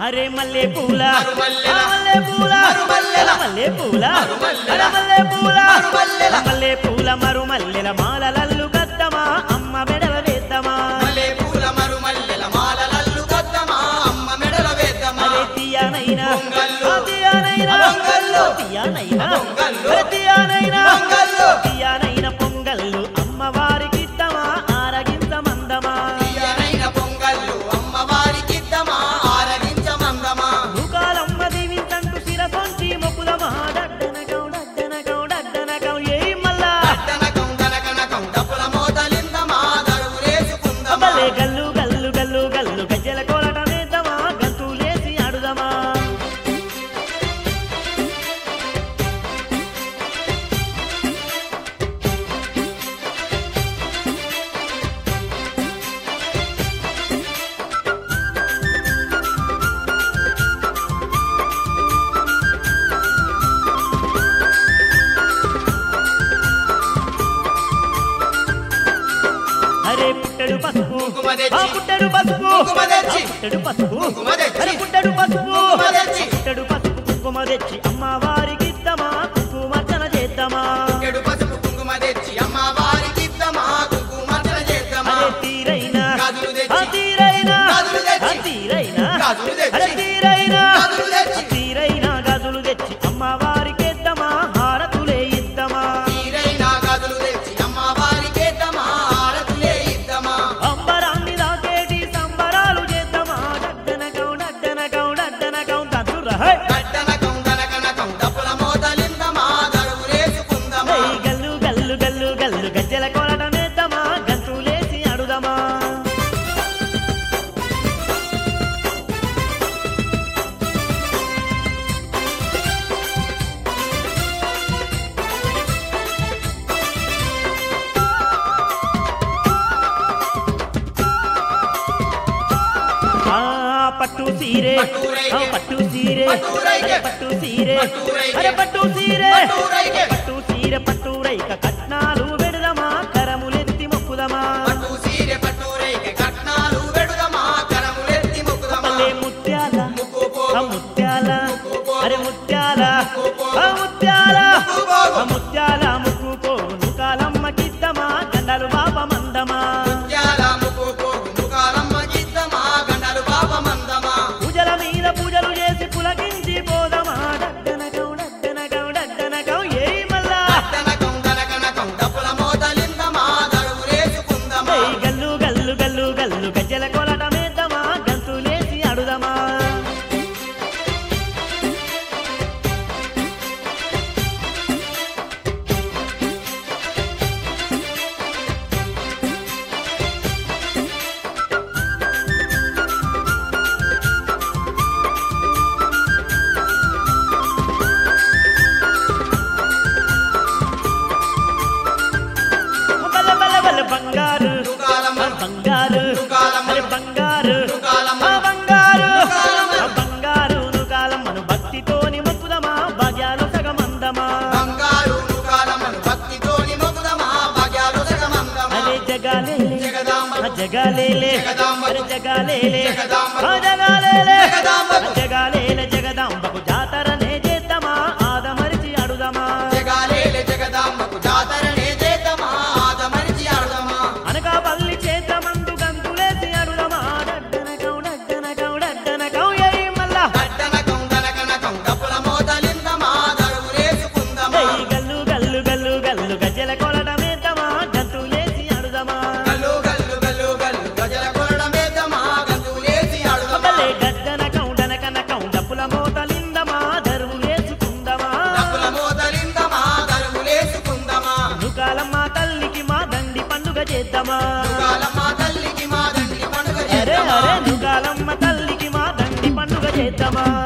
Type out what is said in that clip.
అరే మల్లె పూల మరుమల్లెల మల్లె పూల మరుమల్లెల మల్లె పూల మరుమల్లెల మల్లె పూల మరుమల్లెల మల్లె పూల మరుమల్లెల మాలలల్లు గద్దమా అమ్మ మెడల వేద్దమా మల్లె పూల మరుమల్లెల మాలలల్లు గద్దమా అమ్మ మెడల వేద్దమా అరే తీయనైనా పొంగళ్ళు తీయనైనా పొంగళ్ళు తీయనైనా పొంగళ్ళు తీయనైనా పొంగళ్ళు తీయనైన పొంగళ్ళు అమ్మవారికిద్దమా ఆరగించమందమా తీయనైన పొంగళ్ళు అమ్మవారికిద్దమా ఆరగించమందమా దుకాలమ్మ దీవించంటూ శిరసొంచి మొక్కుదమా డడ్డనకం డడ్డనకం డడ్డనకం ఏయ్ మల్లా దనకం దనకనకం డప్పుల మోతలిందమా దరువులేసుకుందమా మల్లె గల్లు గల్లు గల్లు గల్లు గజ్జల కోలటమేద్దామా గంతులేసి ఆడుదమా అరే పుట్టడు పసుపు కుంకుమ తెచ్చి. ఆ పుట్టడు పసుపు కుంకుమ తెచ్చి. ఆ పుట్టడు పసుపు కుంకుమ తెచ్చి. అరే పుట్టడు పసుపు కుంకుమ తెచ్చి. పుట్టడు పసుపు కుంకుమ తెచ్చి అమ్మవారికిద్దమా కుంకుమర్చన చేద్దామా చెడు పసుపు కుంకుమ తెచ్చి అమ్మవారికిద్దమా కుంకుమర్చన చేద్దామా అరే తీరైనా గాజులు ఆ తెచ్చి తీరైనా గాజులు తెచ్చి. ఆ తీరైనా గాజులు తెచ్చి. అరే తీరైనా గాజులు తెచ్చి. ఆ తీరైనా గాజులు తెచ్చి అమ్మవారికిద్దమా హారతులే ఇద్దమా తీరైన గాజులు తెచ్చి అమ్మవారికేద్దమా ఆరతులే ఇద్దమా అంబరాన్ని దాకేటి సంబరాలు చేద్దామా డడ్డనకం డడ్డనకం డడ్డనకం తంతురా హై దనకం దనకనకం డప్పుల మోతలిందమా దరువులేసుకుందమా ఏయ్ గల్లు గల్లు గల్లు గల్లు గజ్జల కోలటమేద్దామా గంతులేసి ఆడుదమా ఆ పట్టు సీరే పట్టురైకే. ఆ పట్టు సీరే పట్టురైకే. పట్టు సీరే పట్టురైకే. అరే పట్టు సీరే పట్టురైకే. పట్టు సీరే పట్టు రైక కట్నాలు పెడదమా కరములెత్తి మొక్కుదమా పట్టు సీరె పట్టు రేకె కట్నాలు వెడుదమా కరములెత్తి మొక్కుదమా మల్లె ముత్యాల ముక్కు పో ఆ ముత్యాల ముక్కు అరే ముత్యాల ముక్కు ఆ ముత్యాల ముక్కు పోగు. ఆ ముత్యాల ముక్కు పోను కాలమ్మకిద్దమా గండలు బాప మందమా ముత్యాల ముక్కు పోగు ముఖాలమ్మ గిద్దమా గండలు పాపమందమా పూజల మీద పూజలు చేసి పులకించి పోదమా డడ్డనకం డడ్డనకం డడ్డనకం ఏయ్ మల్లా దనకం దనకనకం డప్పుల మోతలిందమా దరువులేసుకుందమా ఏయ్ గల్లు గల్లు గల్లు గల్లు గజ్జల కోలటమేద్దామా గంతులేసి ఆడుదమా బల్ల బల్ల బల్ల బంగారు దుకాలమ్మ ఆ బంగారు దుకాలమ్మ అరే బంగారు దుకాలమ్మ ఆ బంగారు దుకాలమ్మ ఆ బంగారు నుకాలమ్మను భక్తితోని మొక్కుదమా భాగ్యాలు సగమందమా బంగారు దుకాలమ్మను భక్తితోని మొక్కుదమా భాగ్యాలు సగమందమా అరే జగాలేలే జగదాంబ ఆ జగాలేలే జగదాంబ అరే జగాలేలే జగదాంబ ఆ జగాలేలే జగదాంబ ఆ జగాలేలే జగదాంబకు జాతరనే చేద్దామా ఆదమరిచి అడుదమా జగాలేలే జగదాంబకు జాతరనే చేద్దామా ఆదమరిచి ఆడదామా అనకాపల్లి చేద్దామందు గంతులేసి అడుదమా డడ్డనకం డడ్డనకం డడ్డనకం ఏయ్ మల్లా దనకం దనకనకం డప్పుల మోతలిందమా దరువులేసుకుందమా ఏయ్ గల్లు గల్లు గల్లు గల్లు గజ్జల కోలటమేద్దామా గంతులేసి అడుదమా గల్లు గల్లు గల్లు గల్లు గజల కొరడమేద్దామా గంతులేసి ఆడుదమా మల్లె డడ్డనకం డనకనకం డప్పుల మోతలిందమా దరువులేసుకుందమా డప్పుల మోతలిందమా దరువులేసుకుందమా నుకాలమ్మ తల్లికి మా దండి పండుగ చేద్దామా దుకాలమ్మ తల్లికి మా దండి పండుగ అరే చేద్దామా అరే నుకాలమ్మ తల్లికి మా దండి పండుగ చేద్దామా